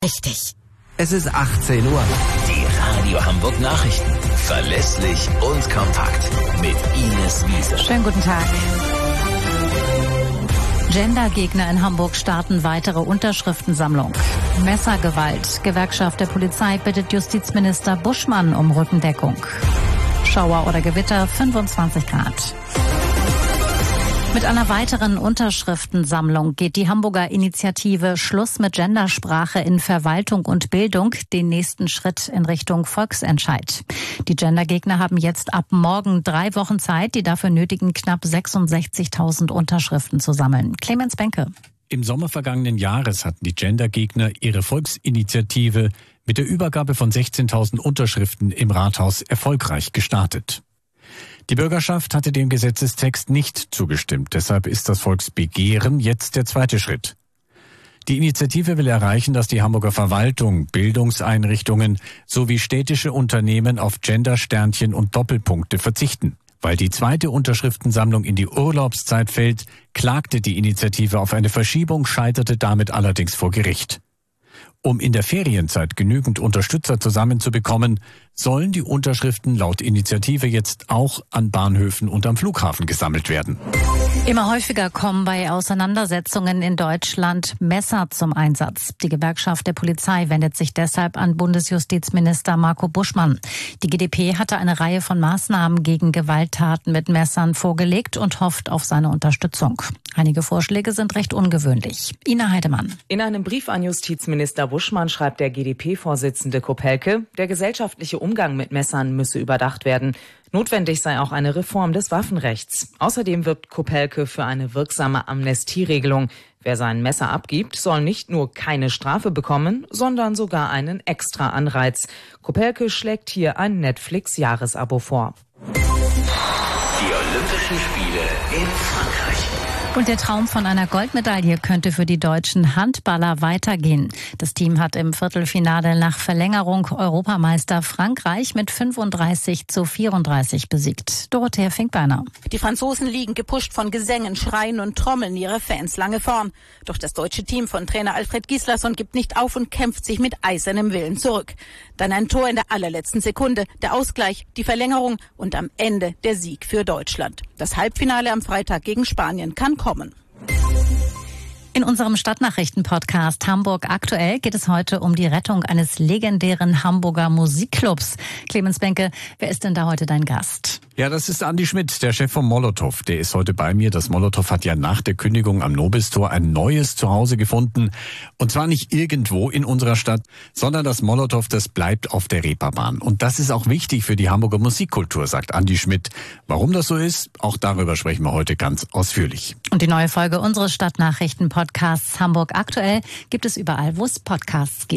Richtig. Es ist 18 Uhr. Die Radio Hamburg Nachrichten. Verlässlich und kompakt. Mit Ines Wiese. Schönen guten Tag. Gendergegner in Hamburg starten weitere Unterschriftensammlung. Messergewalt. Gewerkschaft der Polizei bittet Justizminister Buschmann um Rückendeckung. Schauer oder Gewitter, 25 Grad. Mit einer weiteren Unterschriftensammlung geht die Hamburger Initiative Schluss mit Gendersprache in Verwaltung und Bildung den nächsten Schritt in Richtung Volksentscheid. Die Gendergegner haben jetzt ab morgen 3 Wochen Zeit, die dafür nötigen knapp 66.000 Unterschriften zu sammeln. Clemens Benke. Im Sommer vergangenen Jahres hatten die Gendergegner ihre Volksinitiative mit der Übergabe von 16.000 Unterschriften im Rathaus erfolgreich gestartet. Die Bürgerschaft hatte dem Gesetzestext nicht zugestimmt. Deshalb ist das Volksbegehren jetzt der zweite Schritt. Die Initiative will erreichen, dass die Hamburger Verwaltung, Bildungseinrichtungen sowie städtische Unternehmen auf Gendersternchen und Doppelpunkte verzichten. Weil die zweite Unterschriftensammlung in die Urlaubszeit fällt, klagte die Initiative auf eine Verschiebung, scheiterte damit allerdings vor Gericht. Um in der Ferienzeit genügend Unterstützer zusammenzubekommen, sollen die Unterschriften laut Initiative jetzt auch an Bahnhöfen und am Flughafen gesammelt werden. Immer häufiger kommen bei Auseinandersetzungen in Deutschland Messer zum Einsatz. Die Gewerkschaft der Polizei wendet sich deshalb an Bundesjustizminister Marco Buschmann. Die GdP hatte eine Reihe von Maßnahmen gegen Gewalttaten mit Messern vorgelegt und hofft auf seine Unterstützung. Einige Vorschläge sind recht ungewöhnlich. Ina Heidemann. In einem Brief an Justizminister Buschmann schreibt der GdP-Vorsitzende Kopelke, der gesellschaftliche Umgang mit Messern müsse überdacht werden. Notwendig sei auch eine Reform des Waffenrechts. Außerdem wirbt Kopelke für eine wirksame Amnestieregelung. Wer sein Messer abgibt, soll nicht nur keine Strafe bekommen, sondern sogar einen extra Anreiz. Kopelke schlägt hier ein Netflix-Jahresabo vor. Die Olympischen Spiele in Frankreich. Und der Traum von einer Goldmedaille könnte für die deutschen Handballer weitergehen. Das Team hat im Viertelfinale nach Verlängerung Europameister Frankreich mit 35:34 besiegt. Dorothea Finkbeiner. Die Franzosen liegen gepusht von Gesängen, Schreien und Trommeln ihre Fans lange vorn. Doch das deutsche Team von Trainer Alfred Gislason gibt nicht auf und kämpft sich mit eisernem Willen zurück. Dann ein Tor in der allerletzten Sekunde, der Ausgleich, die Verlängerung und am Ende der Sieg für Deutschland. Das Halbfinale am Freitag gegen Spanien kann kommen. In unserem Stadtnachrichten-Podcast Hamburg aktuell geht es heute um die Rettung eines legendären Hamburger Musikclubs. Clemens Benke, wer ist denn da heute dein Gast? Ja, das ist Andi Schmidt, der Chef vom Molotow. Der ist heute bei mir. Das Molotow hat ja nach der Kündigung am Nobistor ein neues Zuhause gefunden. Und zwar nicht irgendwo in unserer Stadt, sondern das Molotow, das bleibt auf der Reeperbahn. Und das ist auch wichtig für die Hamburger Musikkultur, sagt Andi Schmidt. Warum das so ist, auch darüber sprechen wir heute ganz ausführlich. Und die neue Folge unseres Stadtnachrichten-Podcasts Hamburg aktuell gibt es überall, wo es Podcasts gibt.